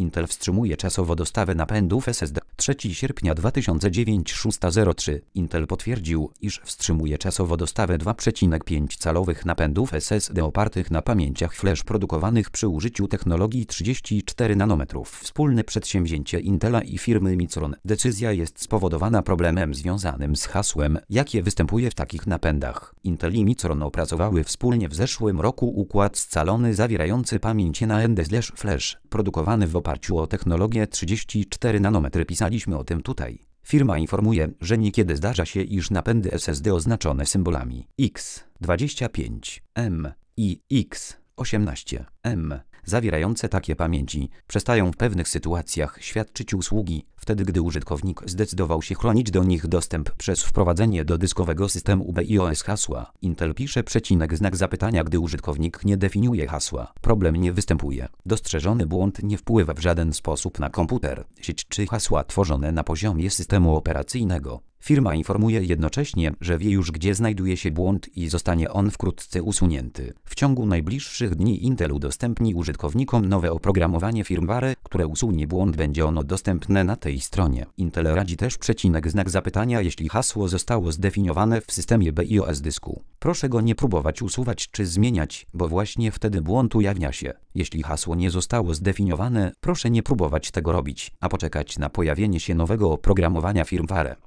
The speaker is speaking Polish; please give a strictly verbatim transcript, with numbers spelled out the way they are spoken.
Intel wstrzymuje czasowo dostawę napędów S S D. trzeciego sierpnia dwa tysiące dziewięć szósta zero trzy. Intel potwierdził, iż wstrzymuje czasowo dostawę dwa przecinek pięć calowych napędów S S D opartych na pamięciach flash produkowanych przy użyciu technologii trzydzieści cztery nanometrów. Wspólne przedsięwzięcie Intela i firmy Micron. Decyzja jest spowodowana problemem związanym z hasłem, jakie występuje w takich napędach. Intel i Micron opracowały wspólnie w zeszłym roku układ scalony zawierający pamięć na N D flash, produkowany w oparciu o technologię trzydzieści cztery nanometry. Pisaliśmy o tym tutaj. Firma informuje, że niekiedy zdarza się, iż napędy S S D oznaczone symbolami X dwadzieścia pięć M i X osiemnaście M zawierające takie pamięci przestają w pewnych sytuacjach świadczyć usługi, wtedy gdy użytkownik zdecydował się chronić do nich dostęp przez wprowadzenie do dyskowego systemu BIOS hasła. Intel pisze przecinek znak zapytania, gdy użytkownik nie definiuje hasła. Problem nie występuje. Dostrzeżony błąd nie wpływa w żaden sposób na komputer, sieć czy hasła tworzone na poziomie systemu operacyjnego. Firma informuje jednocześnie, że wie już, gdzie znajduje się błąd i zostanie on wkrótce usunięty. W ciągu najbliższych dni Intel udostępni użytkownikom nowe oprogramowanie firmware, które usunie błąd. Będzie ono dostępne na tej stronie. Intel radzi też przecinek znak zapytania, jeśli hasło zostało zdefiniowane w systemie BIOS dysku. Proszę go nie próbować usuwać czy zmieniać, bo właśnie wtedy błąd ujawnia się. Jeśli hasło nie zostało zdefiniowane, proszę nie próbować tego robić, a poczekać na pojawienie się nowego oprogramowania firmware.